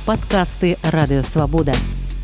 Падкасты Радыёвабода.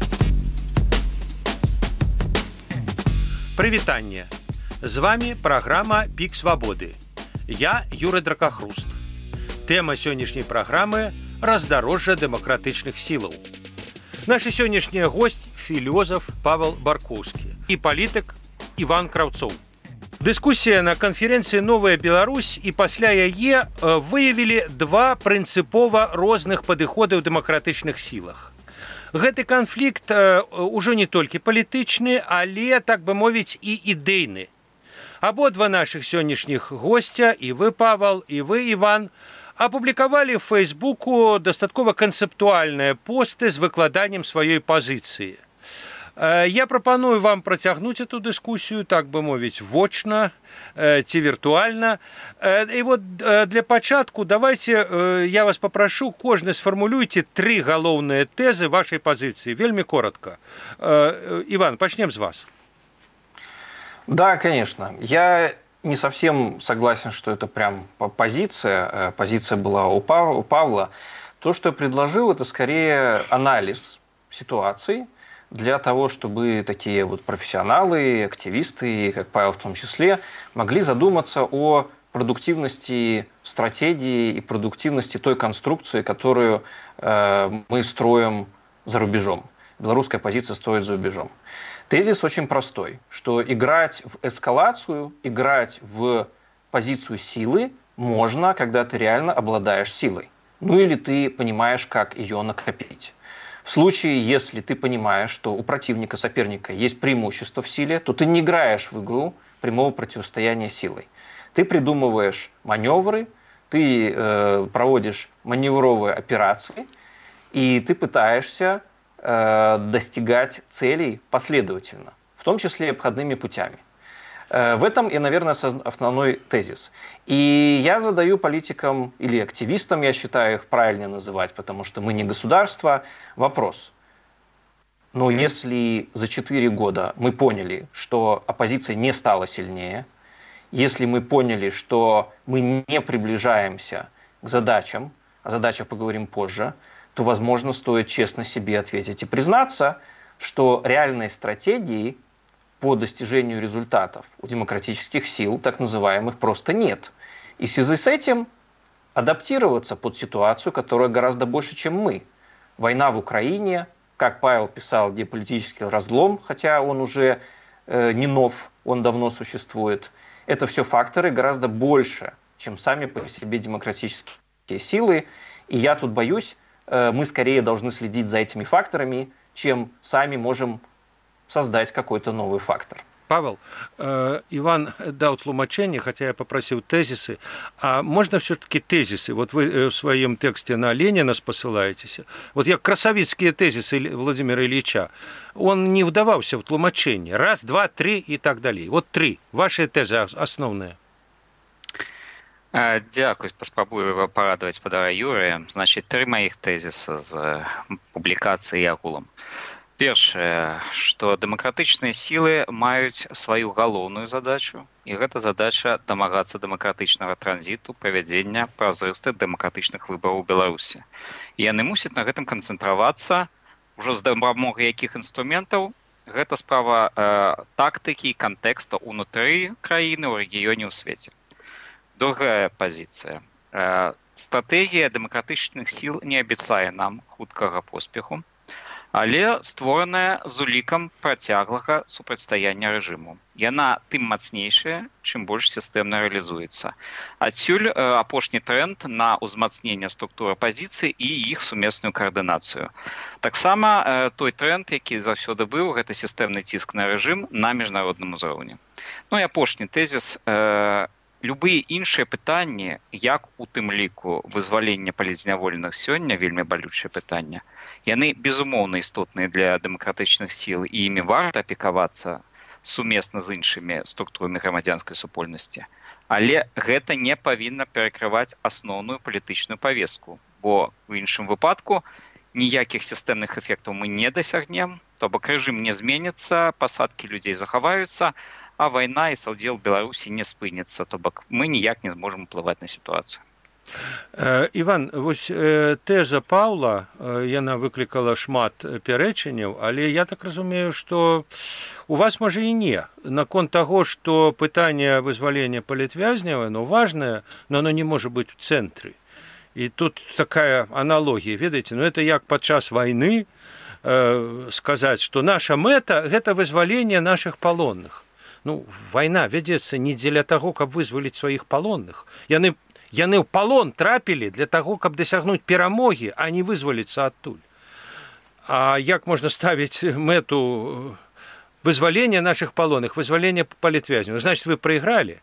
Прывітанне. З вами праграма «Пік свабоды». Я Юрый Дракахруст. Тэма сённяшняй праграмы – раздарожжа дэмакратычных сілаў. Нашы сённяшнія госць – філёзаф Павел Баркоўскі і палітык Іван Краўцоў. Дыскусія на канферэнцыі «Новая Беларусь» і пасля яе выявілі два прынцыпова розных падыходы ў дэмакратычных сілах. Гэты канфлікт ужо не толькі палітычны, але, так бы мовіць, і ідэйны. Абодва нашых сённяшніх госця, і вы, Павел, і вы, Іван, апублікавалі ў Фэйсбуку дастаткова канцэптуальныя посты з выкладаннем сваёй пазіцыі. Я прапаную вам працягнуць эту дыскусію, так бы мовіць, вочна ці віртуальна. І вот для пачатку давайте я вас папрашу, кожны сфармулюйце тры галоўныя тэзы вашай пазіцыі. Вельмі коротко. Иван, пачнем с вас. Да, конечно. Я не совсем согласен, что это прям позиция. Позиция была у Павла. То, что я предложил, это скорее анализ ситуации, для того, чтобы такие вот профессионалы, активисты, как Павел в том числе, могли задуматься о продуктивности стратегии и продуктивности той конструкции, которую мы строим за рубежом. Белорусская позиция строит за рубежом. Тезис очень простой, что играть в эскалацию, играть в позицию силы можно, когда ты реально обладаешь силой. Ну или ты понимаешь, как ее накопить. В случае, если ты понимаешь, что у противника, соперника есть преимущество в силе, то ты не играешь в игру прямого противостояния силой. Ты придумываешь маневры, ты проводишь маневровые операции, и ты пытаешься достигать целей последовательно, в том числе и обходными путями. В этом и, наверное, основной тезис. И я задаю политикам или активистам, я считаю их правильнее называть, потому что мы не государство, вопрос. Но если за 4 года мы поняли, что оппозиция не стала сильнее, если мы поняли, что мы не приближаемся к задачам, о задачах поговорим позже, то, возможно, стоит честно себе ответить и признаться, что реальной стратегии по достижению результатов у демократических сил, так называемых, просто нет. И в связи с этим адаптироваться под ситуацию, которая гораздо больше, чем мы. Война в Украине, как Павел писал, геополитический разлом, хотя он уже не нов, он давно существует. Это все факторы гораздо больше, чем сами по себе демократические силы. И я тут боюсь, мы скорее должны следить за этими факторами, чем сами можем создать какой-то новый фактор. Павел, Иван дал тлумачение, хотя я попросил тезисы. А можно все-таки тезисы? Вот вы в своем тексте на Ленина посылаетесь. Вот я красовицкие тезисы Владимира Ильича. Он не вдавался в тлумачение. Раз, два, три и так далее. Вот три. Ваши тезы основные. Дякую, паспрабую парадаваць спадара Юрыя. Значит, тры моих тезиса з публікацыі агулам. Першае, што дэмакратычныя сілы маюць сваю галоўную задачу, і гэта задача дамагацца дэмакратычнага транзіту, правядзення празрыстых дэмакратычных выбараў у Беларусі. І яны мусяць на гэтым канцэнтравацца, ужо з дапамогай якіх інструментаў, гэта справа тактыкі і кантэкста ўнутры краіны, ў рэгіёне, ў свеце. Другая пазіцыя. Стратэгія дэмакратычных сіл не абяцае нам хуткага поспеху, але створаная з улікам працяглага супрацьстаяння рэжыму. Яна тым мацнейшая, чым больш сістэмна рэалізуецца. Адсюль апошні тренд на ўзмацненне структур апазіцыі і іх сумесную каардынацыю. Таксама той тренд, які заўсёды быў, гэта сістэмны ціск на рэжым на міжнародным узроўні. Ну і апошні тэзіс. Любыя іншыя пытанні, як у тым ліку вызвалення палітзняволеных сёння, вельмі балючае пытанне, яны безумоўна істотныя для дэмакратычных сіл і імі варта апекавацца сумесна з іншымі структурамі грамадзянскай супольнасці. Але гэта не павінна перакрываць асноўную палітычную павестку, бо ў іншым выпадку ніякіх сістэмных эфектаў мы не дасягнем, то бок рэжым не зменіцца, пасадкі людзей захаваюцца, а вайна і саўдзел Беларусі не спыніцца, то бок мы ніяк не зможам уплываць на сітуацыю. Іван, вось тэза Паўла, яна выклікала шмат пярэчанняў, але я так разумею, што у вас можа і не. Наконт таго, што пытанне вызвалення палітвязняў, оно важнае, но оно не можа быць у цэнтры. І тут такая аналогія, ведаеце, это як падчас вайны сказаць, што наша мэта – гэта вызваленне нашых палонных. Вайна вядзецца не дзеля таго, каб вызваліць сваіх палонных. Яны ў палон трапілі для таго, каб дасягнуць перамогі, а не вызваліцца адтуль. А як можна ставіць мэту вызвалення нашых палонных, вызвалення палітвязняў? Значит, вы прайгралі.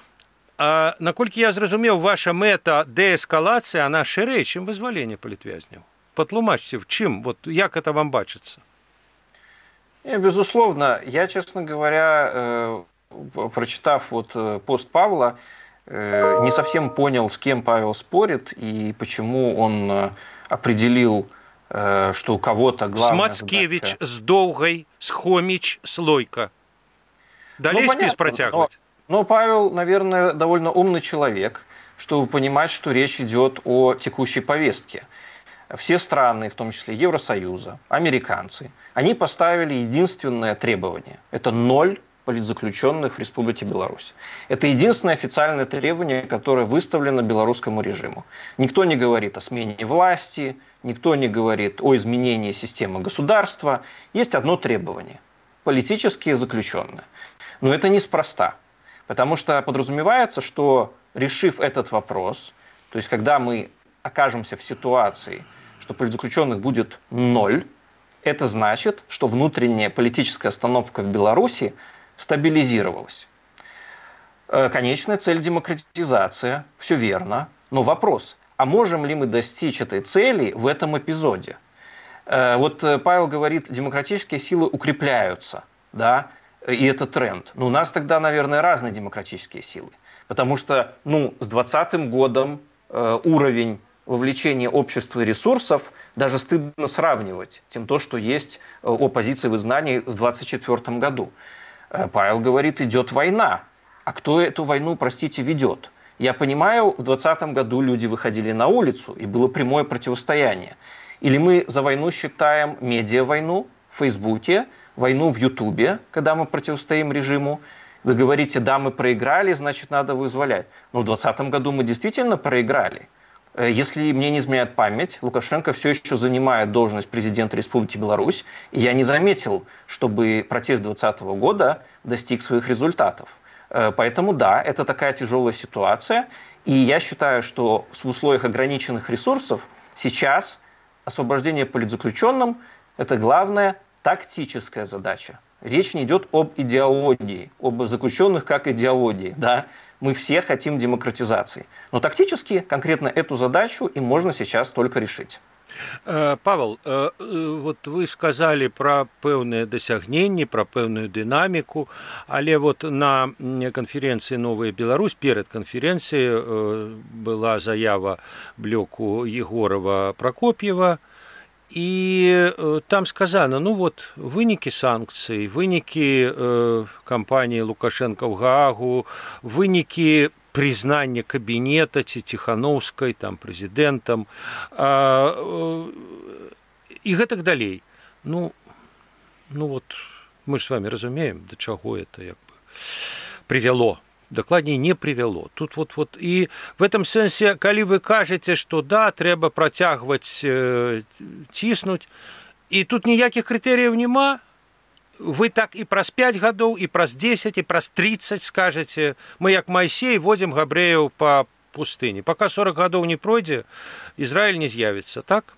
А наколькі я зразумеў, ваша мэта дээскалацыя, она шырэй, чым вызваленне палітвязняў. Патлумачце, в чым, як это вам бачыцца? Безусловно, я, честно говоря, прочитав пост Павла, не совсем понял, с кем Павел спорит и почему он определил, что у кого-то главная Смацкевич, задача... с Довгой, с Хомич, с Лойко. Далее спис протягивать. Но Павел, наверное, довольно умный человек, чтобы понимать, что речь идет о текущей повестке. Все страны, в том числе Евросоюза, американцы, они поставили единственное требование. Это 0 политзаключенных в Республике Беларусь. Это единственное официальное требование, которое выставлено белорусскому режиму. Никто не говорит о смене власти, никто не говорит о изменении системы государства. Есть одно требование – политические заключенные. Но это неспроста, потому что подразумевается, что, решив этот вопрос, то есть когда мы окажемся в ситуации, что политзаключенных будет 0, это значит, что внутренняя политическая обстановка в Беларуси стабилизировалась. Конечная цель – демократизация, все верно, но вопрос, а можем ли мы достичь этой цели в этом эпизоде? Павел говорит, демократические силы укрепляются, да, и это тренд. Но у нас тогда, наверное, разные демократические силы, потому что, с 2020 годом уровень вовлечения общества и ресурсов даже стыдно сравнивать тем, что есть о позиции в изгнании в 2024 году. Павел говорит, идет война. А кто эту войну, простите, ведет? Я понимаю, в 2020 году люди выходили на улицу, и было прямое противостояние. Или мы за войну считаем медиа-войну в Фейсбуке, войну в Ютубе, когда мы противостоим режиму. Вы говорите, да, мы проиграли, значит, надо вызволять. Но в 2020 году мы действительно проиграли. Если мне не изменяет память, Лукашенко все еще занимает должность президента Республики Беларусь, и я не заметил, чтобы протест 2020 года достиг своих результатов. Поэтому да, это такая тяжелая ситуация, и я считаю, что в условиях ограниченных ресурсов сейчас освобождение политзаключенным – это главная тактическая задача. Речь не идет об идеологии, об заключенных как идеологии, да. Мы все хотим демократизации. Но тактически конкретно эту задачу и можно сейчас только решить. Павел, вы сказали про пэўныя дасягненні, про пэўную дынаміку, але на конференции «Новая Беларусь», перед конференцией была заява блоку Егорова-Прокопьева, и там сказано, вынікі санкцый, вынікі кампании Лукашенко в Гаагу, вынікі признання кабінета ці Тихановскай, там, президентом, и гэтак далей. Мы ж с вами разумеем, до чаго это привело. Дакладней, не привело. Тут и в этом сэнсе, калі вы кажаце, што да, трэба працягваць ціснуць, і тут ніякіх крытэрыяў няма, вы так і праз 5 гадоў, і праз 10, і праз 30 скажаце, мы як Майсей водзім габрэяў па пустыні. Пока 40 гадоў не пройдзе, Ізраіль не з'явіцца, так?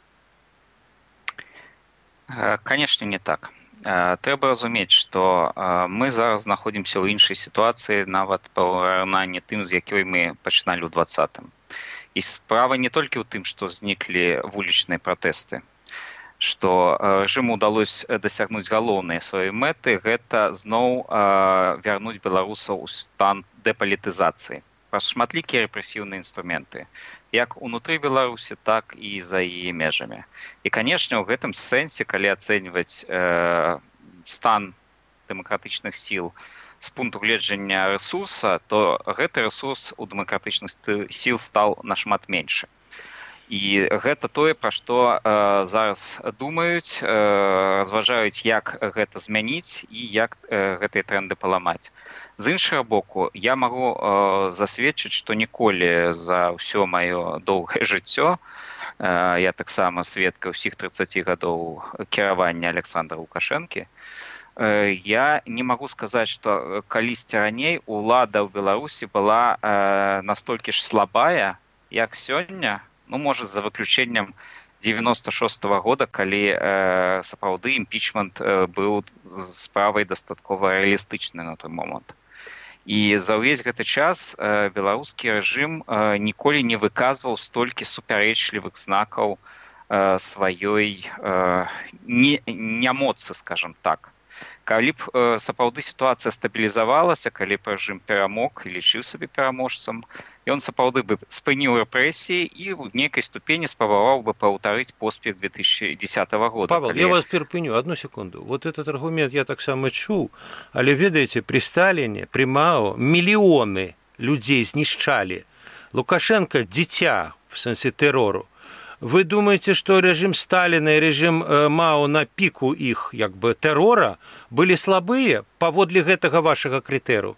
Конечно, не так. Трэба разумець, што мы зараз знаходзімся ў іншай сітуацыі, нават параўнанні тым, з якой мы пачыналі ў 20-м. І справа не толькі ў тым, што зніклі вулічныя пратэсты, што рэжыму ўдалося дасягнуць галоўныя свае мэты, гэта зноў вярнуць беларусаў у стан дэпалітызацыі праз шматлікія рэпрэсіўныя інструменты, як унутры Беларусі, так і за яе межамі. І, канешне, у гэтым сэнсе, калі ацэньваць стан дэмакратычных сіл з пункту гледжання рэсурса, то гэты рэсурс у дэмакратычных сіл стаў нашмат меншы. І гэта тое, пра што зараз думаюць, разважаюць, як гэта змяніць і як гэтыя тренды паламаць. З іншага боку, я магу засведчыць, што ніколі за ўсё маё доўгае жыццё, я таксама сведка ўсіх 30 гадоў кіравання Александра Лукашэнкі, я не магу сказаць, што калісьці раней улада ў Беларусі была настолькі ж слабая, як сёння, ну, можа, за выключэннем 96-го года, калі сапраўды імпічмент быў справай дастаткова рэалістычны на той момант. І за ўвесь гэты час беларускі рэжым ніколі не выказваў столькі супярэчлівых знакаў сваёй нямоцы, скажам так. Калі б сапраўды сітуацыя стабілізавалася, калі б рэжым перамог і лічыў сабе пераможцам, ён сапраўды бы спыніў рэпрэсіі і ў нейкай ступені спрабаваў бы паўтарыць поспех 2010 года. Павел, я вас перапыню, одну секунду. Вот этот аргумент я таксама чуў, але ведаеце, при Сталіне, при Мао мільёны людзей знішчалі. Лукашенко дзіця, в сэнсе тэрору. Вы думаете, что режим Сталина и режим Мао на пику их як бы террора были слабые паводле гэтага вашага крытэру?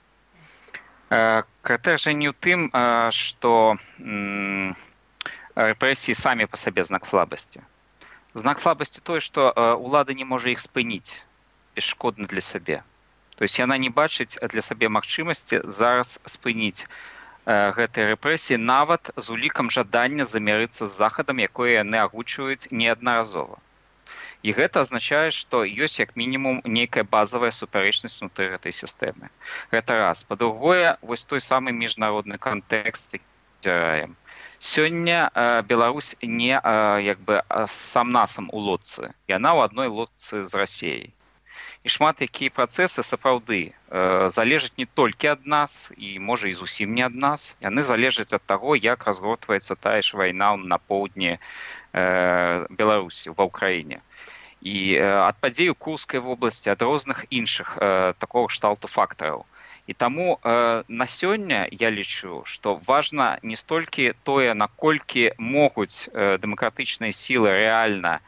Крытэр жа не ў тым, што рэпрэсіі самі па сабе знак слабасці. Знак слабасці тое, што ўлада не можа іх спыніць бесшкодна для сябе. То есть яна не бачыць для сабе магчымасці зараз спыніць гэтыя рэпрэсіі нават з улікам жадання замірыцца з захадам, якое яны агучваюць неаднаразова. І гэта азначае, што ёсць як мінімум нейкая базавая супярэчнасць внутры гэтай сістэмы. Гэта раз. Па-другое, вось той самы міжнародны кантэкст, які назіраем. Сёння Беларусь не як бы сам-насам у лодцы. Яна ў адной лодцы з Расіяй. І шмат якія працэсы сапраўды залежаць не толькі ад нас, і можа і зусім не ад нас. Яны залежаць ад таго, як разгортваецца тая ж вайна на поўдні Беларусі, ва ўкраіне. І ад падзей у Курскай вобласці, ад розных іншых такого кшталту фактараў. І таму на сёння я лічу, што важна не столькі тое, наколькі могуць дэмакратычныя сілы рэальна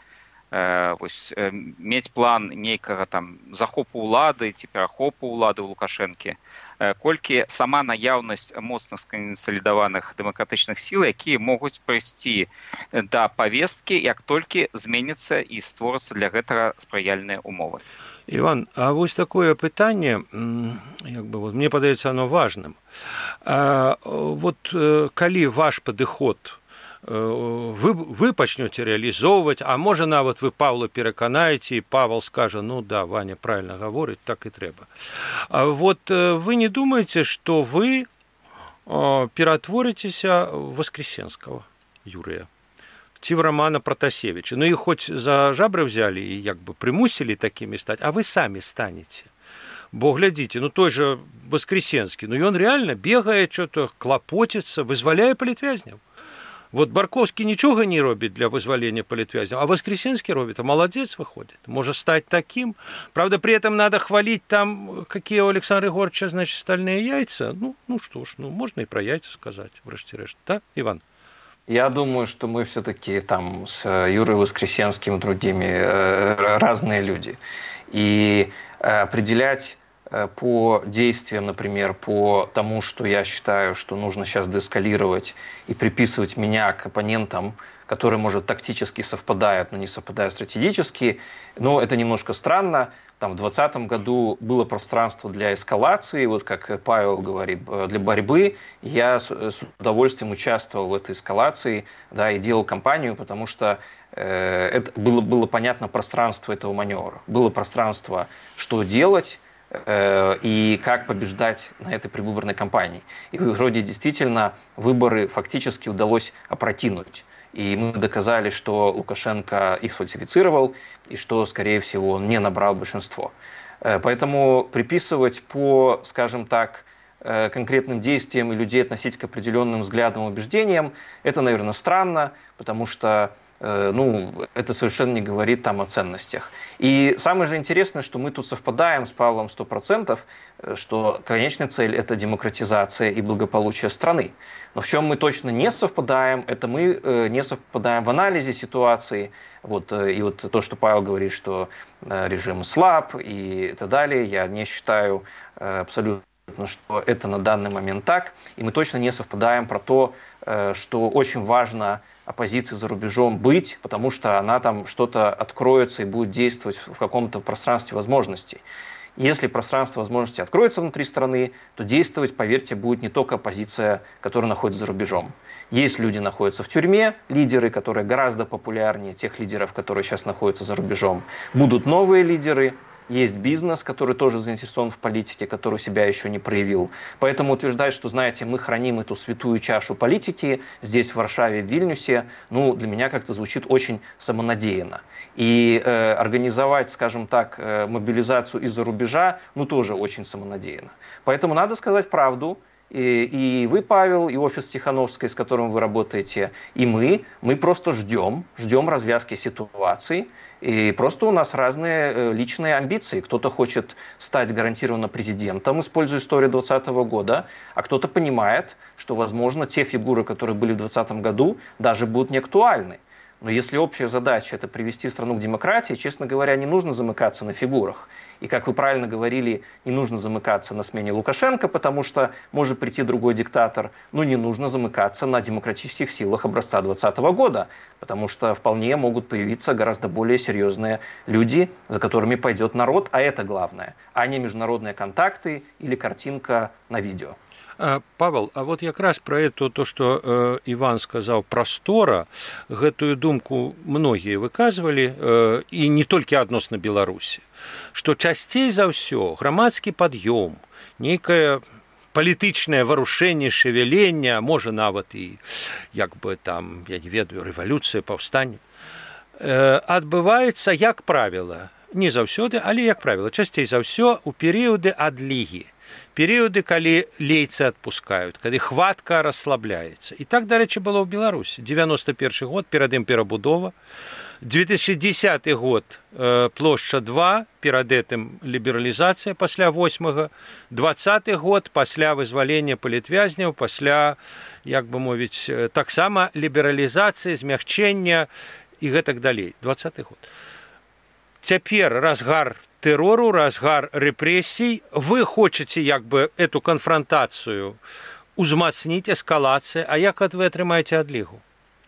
мець план нейкага там захопу ўлады ці перахопу ўлады ў Лукашэнкі, колькі сама наяўнасць моцна скансалідаваных дэмакратычных сіл, якія могуць прыйсці да павесткі, як толькі зменіцца і створыцца для гэтага спрыяльныя умовы. Іван, а вось такое пытанне, як бы, мне падаецца оно важным. Вот калі ваш падыход вы пачнёце рэалізоўваць, а можа нават вы Павла пераканаеце, і Павел скажа, ну да, Ваня правильно гаворыць, так і трэба. Вот вы не думаеце, што вы ператворыцеся в Воскресенского Юрия, ці в Романа Протасевича. Ну і хоць за жабры взяли і як бы прымусілі такімі стаць, а вы самі станеце. Бо глядзіце, ну той же Воскресенскі, ну ён реально бегае, что-то клапоціцца, вызваляе палітвязняў. Вот Барковский ничего не робит для вызволения политвязняў, а Воскресенский робит, а молодец выходит. Может стать таким. Правда, при этом надо хвалить там, какие у Александра Егоровича, значит, стальные яйца. Ну что ж, можно и про яйца сказать, врешті-решт. Да, Иван? Я думаю, что мы все-таки там с Юрой Воскресенским и другими разные люди. И определять по действиям, например, по тому, что я считаю, что нужно сейчас деэскалировать и приписывать меня к оппонентам, которые, может, тактически совпадают, но не совпадают стратегически, но это немножко странно. Там в 2020 году было пространство для эскалации, вот как Павел говорит, для борьбы. Я с удовольствием участвовал в этой эскалации, да, и делал кампанию, потому что это было понятно пространство этого маневра. Было пространство, что делать, и как побеждать на этой предвыборной кампании. И вроде действительно выборы фактически удалось опрокинуть. И мы доказали, что Лукашенко их сфальсифицировал, и что, скорее всего, он не набрал большинство. Поэтому приписывать по, скажем так, конкретным действиям и людей относить к определенным взглядам и убеждениям, это, наверное, странно, потому что это совершенно не говорит там о ценностях. И самое же интересное, что мы тут совпадаем с Павлом 100%, что конечная цель – это демократизация и благополучие страны. Но в чем мы точно не совпадаем, это мы не совпадаем в анализе ситуации. И то, что Павел говорит, что режим слаб и так далее, я не считаю абсолютно, что это на данный момент так. И мы точно не совпадаем про то, что очень важно оппозиции за рубежом быть, потому что она там что-то откроется и будет действовать в каком-то пространстве возможностей. Если пространство возможностей откроется внутри страны, то действовать, поверьте, будет не только оппозиция, которая находится за рубежом. Есть люди, находятся в тюрьме, лидеры, которые гораздо популярнее тех лидеров, которые сейчас находятся за рубежом. Будут новые лидеры. Есть бизнес, который тоже заинтересован в политике, который себя еще не проявил. Поэтому утверждать, что, знаете, мы храним эту святую чашу политики здесь, в Варшаве, в Вильнюсе, для меня как-то звучит очень самонадеянно. И организовать, скажем так, мобилизацию из-за рубежа, тоже очень самонадеянно. Поэтому надо сказать правду. И вы, Павел, и офис Тихановской, с которым вы работаете, и мы просто ждем развязки ситуации. И просто у нас разные личные амбиции. Кто-то хочет стать гарантированно президентом, используя историю 2020 года, а кто-то понимает, что, возможно, те фигуры, которые были в 2020 году, даже будут не актуальны. Но если общая задача – это привести страну к демократии, честно говоря, не нужно замыкаться на фигурах. И, как вы правильно говорили, не нужно замыкаться на смене Лукашенко, потому что может прийти другой диктатор, но не нужно замыкаться на демократических силах образца 2020 года, потому что вполне могут появиться гораздо более серьезные люди, за которыми пойдет народ, а это главное, а не международные контакты или картинка на видео. Павел, а вот якраз про это то, что Иван сказал про стора, гэтую думку многие выказывали, и не только адносна Беларусі, что часцей за ўсё грамадскі пад'ём, нейкае палітычнае варушэнне, шевеленне, можа нават і як бы там, я не ведаю, рэвалюцыя, паўстанне, адбываецца, як правіла, не заўсёды, але як правіла, часцей за ўсё у перыяды адлігі. Перыяды, калі лейцы адпускаюць, калі хватка расслабляецца. І так, дарэчы, было ў Беларусі. 91 год, перад ім перабудова. 2010 год плошча 2, перад гэтым лібералізацыя пасля 8-го. 20 год пасля вызвалення палітвязняў, пасля, як бы мовіць, таксама лібералізацыі, змягчэння і гэтак далей. 20 год. Цяпер разгар террору, разгар репрессий, вы хочете як бы эту конфронтацию узмацнить, эскалация, а як вы атрымаеце адлігу?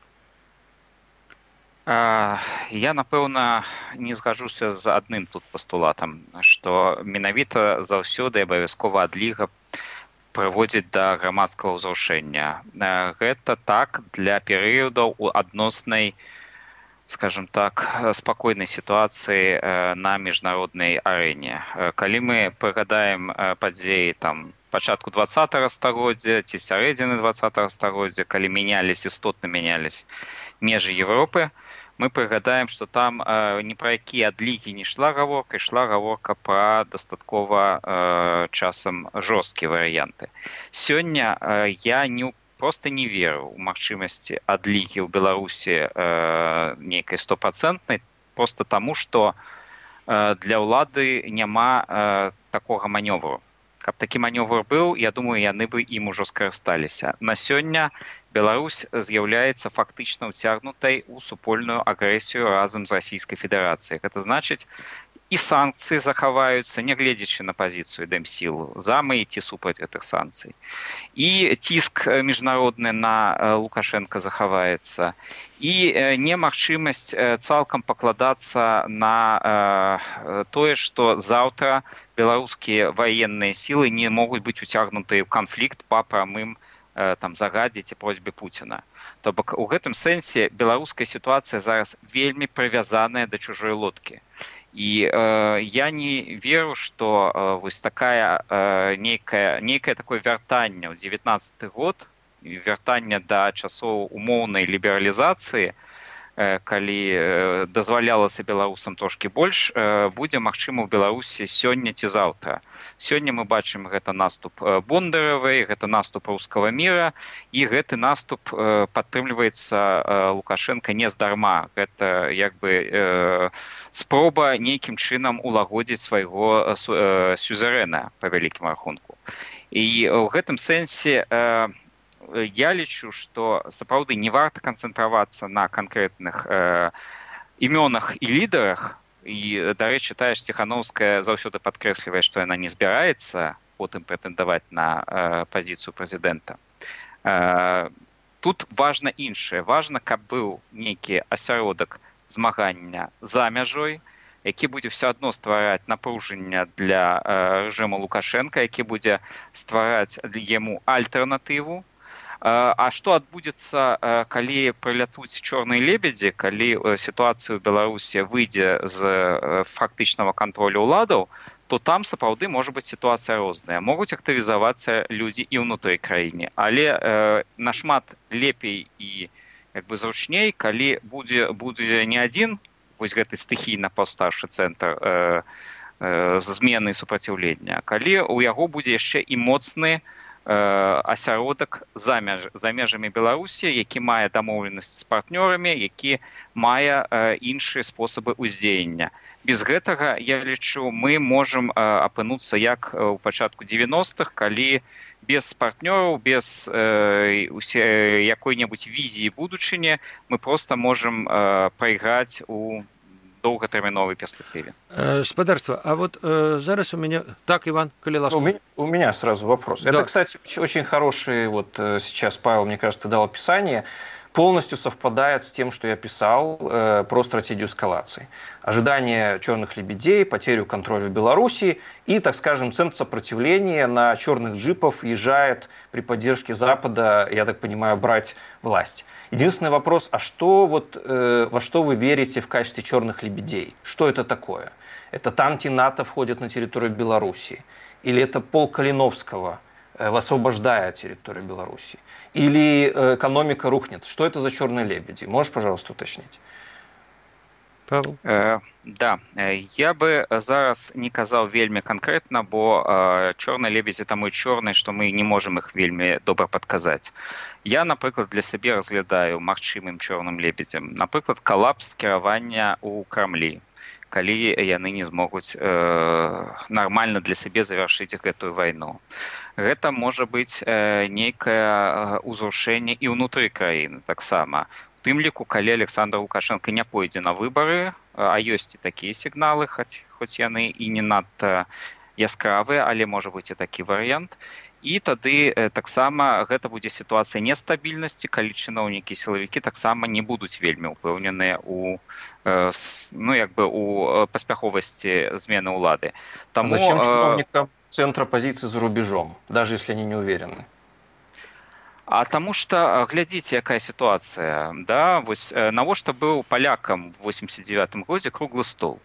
Я, напэўна, не згажуся з адным тут пастулатам, што менавіта заўсёды абавязкова адліга прыводзіць да грамадскага ўзрушэння. Гэта так для перыядаў у адноснай, скажем так, спокойной ситуации на международной арене. Калі мы прыгадаем падзеі там пачатку 20-го стагоддзя ці сярэдзіны 20-го стагоддзя, калі істотна мянялись межы Европы, мы прыгадаем, што там ні пра якія адлігі не ішла гаворка пра дастаткова часам жорсткія варыянты. Сёння я просто не веру ў магчымасці адлігі ў Беларусі нейкай 100%, просто таму, што для ўлады няма такога манёвру. Каб такі манёвр быў, я думаю, яны бы ім ужо скарысталіся. На сёння Беларусь з'яўляецца фактычна ўцягнутай у супольную агрэсію разам з Расійскай Федэрацыяй. Гэта значыць, і санкцыі захаваюцца, нягледзячы на пазіцыю Дэмсілу, за мы ці супраць гэтых санкцый. І ціск міжнародны на Лукашенка захаваецца. І немагчымасць цалкам пакладацца на тое, што заўтра беларускія ваенныя сілы не могуць быць уцягнутыя ў канфлікт па прамым загадзе ці просьбе Пуціна. То бок у гэтым сэнсе беларуская сітуацыя зараз вельмі прывязаная да чужой лодкі. І я не веру, што вось такая нейкае такое вяртанне ў 19 год, вяртанне да часоў умоўнай лібералізацыі, калі дазвалялася беларусам трошкі больш, будзе магчыма ў Беларусі сёння ці заўтра. Сёння мы бачым гэта наступ Бондаравай, гэта наступ рускага міра, і гэты наступ падтрымліваецца Лукашенко не здарма. Гэта як бы спроба нейкім чынам улагодзіць свайго сюзерэна па вялікім рахунку. І ў гэтым сэнсе я лічу, што сапраўды не варта канцэнтравацца на канкрэтных імёнах і лідарах. І, дарэчы, тая ж Ціхановская заўсёды падкрэслівае, што яна не збіраецца потым прэтэндаваць на пазіцыю прэзідэнта. Тут важна іншае. Важна, каб быў нейкі асяродак змагання за мяжой, які будзе все адно ствараць напружанне для рэжыму Лукашенка, які будзе ствараць яму альтэрнатыву. А што адбудзецца, калі прылятуць чорныя лебедзі, калі сітуацыя ў Беларусі выйдзе з фактычнага кантролю ўладаў, то там сапраўды можа быць сітуацыя розная. Могуць актывізавацца людзі і ўнутры краіны, але нашмат лепей і як бы зручней, калі будзе не адзін вось гэты стыхійна паўстаўшы цэнтр змены і супраціўлення, калі ў яго будзе яшчэ і моцны асяродак за межамі Беларусі, які мае дамоўленасць з партнёрамі, які мае іншыя спосабы ўздзеяння. Без гэтага, я лічу, мы можам апынуцца як у пачатку 90-х, калі без партнёраў, без якой-небудзь візіі будучыні мы проста можам прайграць у доўгатэрміновай перспектыве. Спадарства, а вот зараз у меня... Так, Иван, коли ласка. У меня сразу вопрос. Да. Это, кстати, очень хороший, вот сейчас Павел, мне кажется, дал описание, полностью совпадает с тем, что я писал про стратегию эскалации. Ожидание черных лебедей, потерю контроля в Беларуси и, так скажем, центр сопротивления на черных джипов езжает при поддержке Запада, я так понимаю, брать власть. Единственный вопрос, а что во что вы верите в качестве черных лебедей? Что это такое? Это танки НАТО входят на территорию Беларуси? Или это полк Калиновского освобождая территорию Беларуси? Или экономика рухнет? Что это за черные лебеди? Можешь, пожалуйста, уточнить? Павел? Да, я бы зараз не казаў вельмі канкрэтна, бо чорныя лебедзі таму чорныя, што мы не можам іх вельмі добра падказаць. Я, напрыклад, для сябе разглядаю магчымым чорным лебедзем, напрыклад, калапс кіравання ў Крамлі, калі яны не змогуць нармальна для сябе завяршыць гэтую вайну. Гэта можа быць нейкае ўзрушэнне і ўнутры краіны таксама. У тым ліку, калі Александр Лукашенко не пойдзе на выбары, а ёсць і такія сігналы, хоць яны і не надта яскравыя, але можа быць і такі варыянт. І тады таксама гэта будзе сітуацыя нестабільнасці, калі чыноўнікі і сілавікі таксама не будуць вельмі ўпэўненыя у паспяховасці змены ўлады. Таму... Зачем чиновникам центра позиции за рубежом, даже если они не уверены? А таму што, глядзіце, якая сітуацыя. Да? Вось, навошта быў палякам в 89-м годзе круглы стол?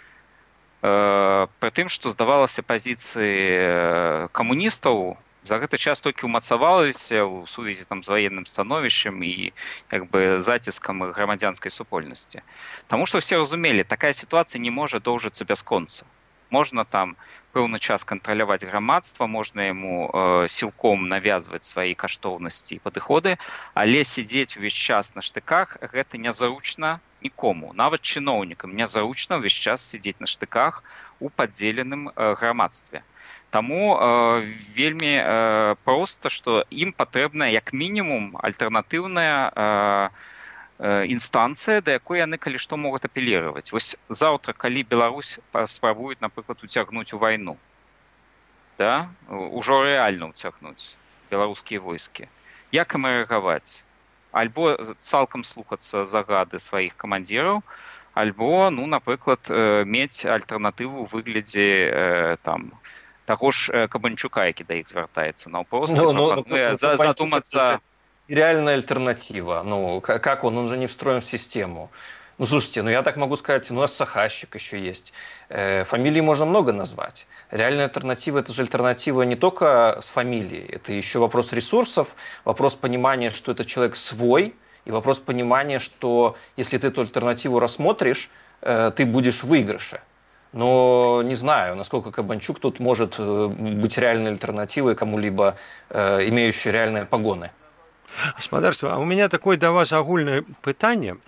Пры тым, што здавалася пазіцыі камуністаў, за гэты час толькі ўмацавалася ў сувязі з ваенным становішчам і заціскам грамадзянскай супольнасці. Таму што ўсе разумелі, такая сітуацыя не можа доўжыцца бясконца. Можна там пэўны час кантраляваць грамадства, можна яму сілком навязваць свае каштоўнасці і падыходы, але сядзець увесь час на штыках гэта нязручна нікому. Нават чыноўнікам нязручна ўвесь час сядзець на штыках у падзеленым грамадстве. Таму вельмі проста, што ім патрэбна як мінімум альтэрнатыўная інстанцыя, да якой яны калі што могуць апелировать. Вось заўтра, калі Беларусь спрабуюць, напрыклад, уцягнуць у вайну, да? Ужо рэальна уцягнуць беларускія войскі, як ім рэагаваць? Альбо цалкам слухацца загады сваіх камандзіраў, альбо, напрыклад, мець альтэрнатыву ў выглядзе таго ж Кабанчука, які да іх звяртаецца. Наўпрост задумацца... Реальная альтернатива. Как он же не встроен в систему. Слушайте, я так могу сказать, у нас Сахащик еще есть. Фамилии можно много назвать. Реальная альтернатива – это же альтернатива не только с фамилией. Это еще вопрос ресурсов, вопрос понимания, что это человек свой, И вопрос понимания, что если ты эту альтернативу рассмотришь, ты будешь в выигрыше. Но не знаю, насколько Кабанчук тут может быть реальной альтернативой кому-либо, имеющей реальные погоны. Гаспадарства, а у меня такое до вас агульное пытанне,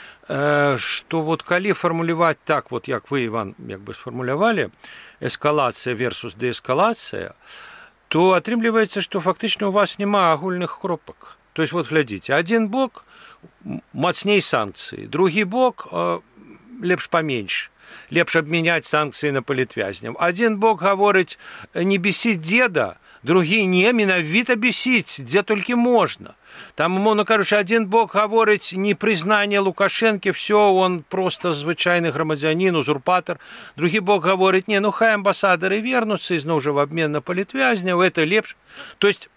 что вот калі фармуляваць так, вот як вы, Иван, як бы сфармулявалі, эскалацыя versus деэскалацыя, то атрымліваецца, што фактычна у вас няма агульных кропак. То есть вот глядзіце, адзін бок мацней санкцыі, другі бок лепш паменьш. Лепш абмяняць санкцыі на палітвязняў. Адзін бок гаворыць не бесіць дзеда, другі не, менавіта бесіць, дзе толькі можна. Там, умоўна кажучы, адзін бок гаворыць непрызнанне Лукашэнкі, все, он просто звычайны грамадзянін, узурпатар. Другі бок гаворыць, не, ну хай амбасадары вернуцца ізноў жа в абмен на палітвязняў, это лепш. То есть,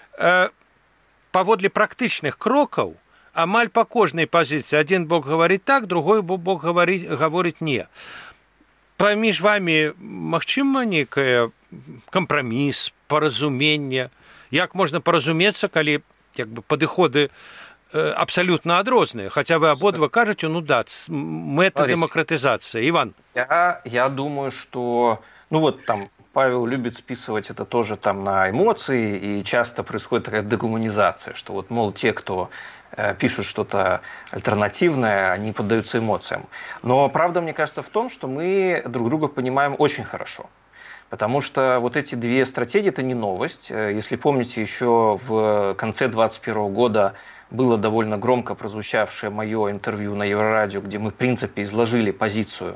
паводле практычных крокаў, амаль по кожнай пазіцыі адзін бок гаворыць так, другой бок гаворыць не. Паміж вами магчыма нейкае кампраміс, паразуменне? Як можна паразумецца, калі як бы падыходы абсалютна адрозныя? Хаця вы абодва кажаце, ну да, мэта дэмакратызацыя. Иван. Я думаю, что, ну вот там Павел любит списывать это тоже там на эмоции, и часто происходит такая дегуманизация, что вот, мол, те, кто пишут что-то альтернативное, они поддаются эмоциям. Но правда, мне кажется, в том, что мы друг друга понимаем очень хорошо. Потому что вот эти две стратегии – это не новость. Если помните, еще в конце 2021 года было довольно громко прозвучавшее мое интервью на Еврорадио, где мы, в принципе, изложили позицию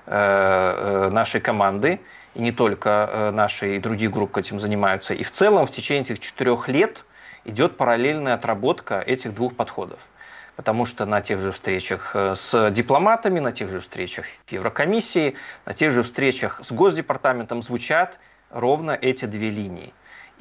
нашей команды, и не только нашей, и других групп этим занимаются. И в целом в течение этих 4 лет идет параллельная отработка этих двух подходов. Потому что на тех же встречах с дипломатами, на тех же встречах Еврокомиссии, на тех же встречах с Госдепартаментом звучат ровно эти две линии.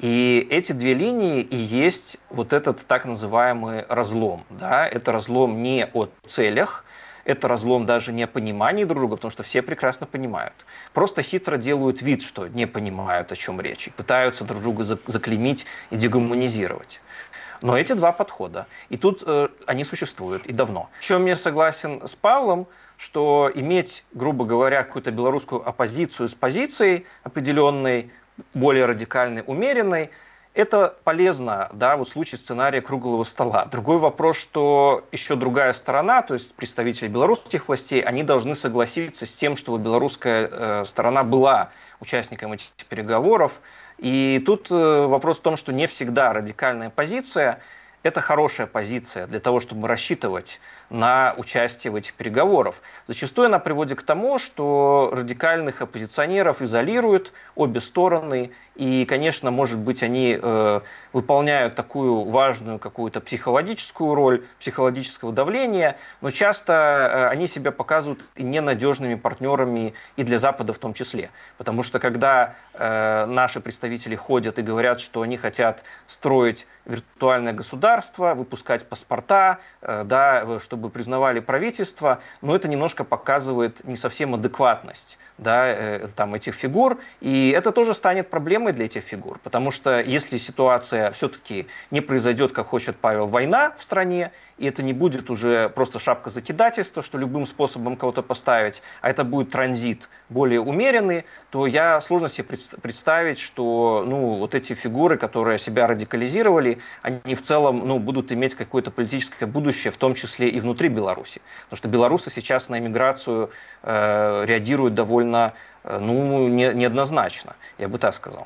И эти две линии и есть вот этот так называемый разлом. Да? Это разлом не о целях, это разлом даже не о понимании друг друга, потому что все прекрасно понимают. Просто хитро делают вид, что не понимают, о чем речь, и пытаются друг друга заклеймить и дегуманизировать. Но эти два подхода, и тут они существуют, и давно. В чем я согласен с Павлом, что иметь, грубо говоря, какую-то белорусскую оппозицию с позицией определенной, более радикальной, умеренной, это полезно, да, вот в случае сценария круглого стола. Другой вопрос, что еще другая сторона, то есть представители белорусских властей, они должны согласиться с тем, чтобы белорусская сторона была участником этих переговоров. И тут вопрос в том, что не всегда радикальная позиция – это хорошая позиция для того, чтобы рассчитывать на участие в этих переговорах. Зачастую она приводит к тому, что радикальных оппозиционеров изолируют обе стороны, и, конечно, может быть, они выполняют такую важную какую-то психологическую роль, психологического давления, но часто они себя показывают и ненадежными партнерами и для Запада в том числе. Потому что когда наши представители ходят и говорят, что они хотят строить виртуальное государство, выпускать паспорта, да, чтобы признавали правительство, но это немножко показывает не совсем адекватность, да, там, этих фигур, и это тоже станет проблемой для этих фигур, потому что если ситуация все-таки не произойдет, как хочет Павел, война в стране, и это не будет уже просто шапка закидательства, что любым способом кого-то поставить, а это будет транзит более умеренный, то я сложно себе представить, что ну, вот эти фигуры, которые себя радикализировали, они в целом ну, будут иметь какое-то политическое будущее, в том числе и внутри Беларуси. Потому что белорусы сейчас на эмиграцию реагируют довольно ну, неоднозначно, я бы так сказал.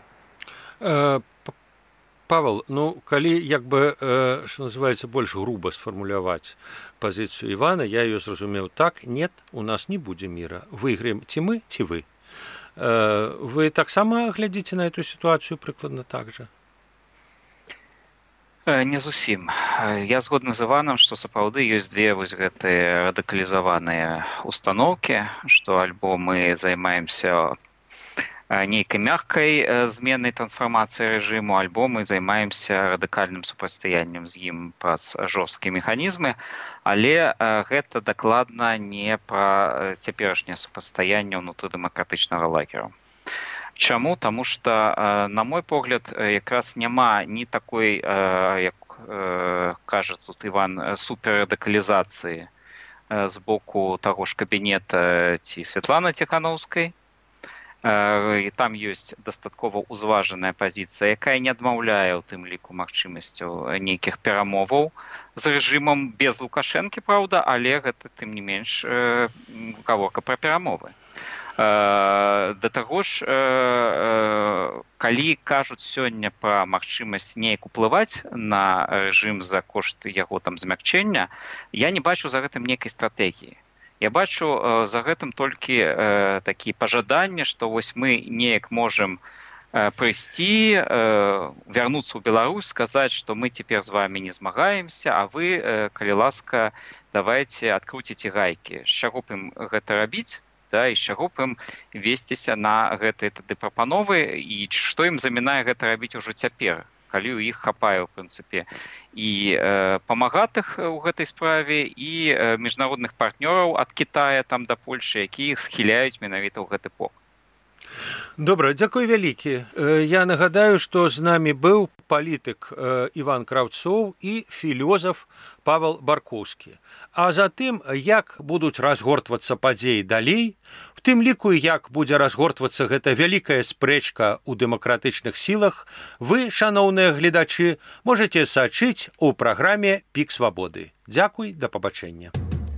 Павел, ну, калі як бы, что называется, больш груба сфармуляваць пазіцыю Івана, я ее зразумеў так, нет, у нас не будзе мира. Выйграем ці мы, ці вы. Вы таксама глядзіце на эту ситуацию прыкладна так же? Не зусім. Я згодны з Іванам, што сапраўды ёсць две вось гэтыя радыкалізаваныя установкі, што альбо мы займаемся нейкай мягкай зменай трансфармацыі рэжыму, альбо мы займаемся радыкальным супрацьстаяннем з ім праз жорсткія механізмы, але гэта дакладна не пра цяперашняе супрацьстаянне ўнутры дэмакратычнага лагеру. Чаму? Таму што, на мой погляд, якраз няма ні такой, як бок, кажа тут Іван, суперрадыкалізацыі з боку таго ж кабінета ці Святланы Ціханаўскай. І там ёсць дастаткова ўзважаная пазіцыя, якая не адмаўляе ў тым ліку магчымасцю нейкіх перамоваў з рэжымам без Лукашэнкі, праўда, але гэта тым не менш гаворка пра перамовы. Да таго ж, калі кажуць сёння пра магчымасць неяк уплываць на рэжым за кошт яго там змякчэння, я не бачу за гэтым нейкай стратэгіі. Я бачу за гэтым толькі такія пажаданні, што вось мы неяк можам прыйсці, вярнуцца ў Беларусь, сказаць, што мы цяпер з вамі не змагаемся, а вы, калі ласка, давайце адкруціце гайкі. З чаго б ім гэта рабіць? Да, і з чаго б ім весціся на гэтыя тады прапановы, і што ім замінае гэта рабіць ужо цяпер, калі ў іх хапае, ў прынцыпе, і памагатых у гэтай справе, і міжнародных партнёраў ад Кітая там да Польшы, якія іх схіляюць менавіта ў гэты бок. Добра, дзякуй вялікі. Я нагадаю, што з намі быў палітык Іван Краўцоў і філёзаф Павел Баркоўскі. А затым, як будуць разгортвацца падзеі далей, у тым ліку, як будзе разгортвацца гэта вялікая спрэчка ў дэмакратычных сілах, вы, шаноўныя гледачы, можаце сачыць у праграме «Пік свабоды». Дзякуй, да пабачэння.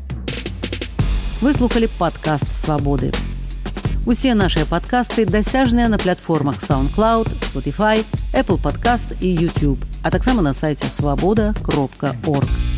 Вы слухали падкаст «Свабоды». Усе нашыя падкасты дасяжныя на платформах SoundCloud, Spotify, Apple Podcasts і YouTube, а таксама на сайце swaboda.org.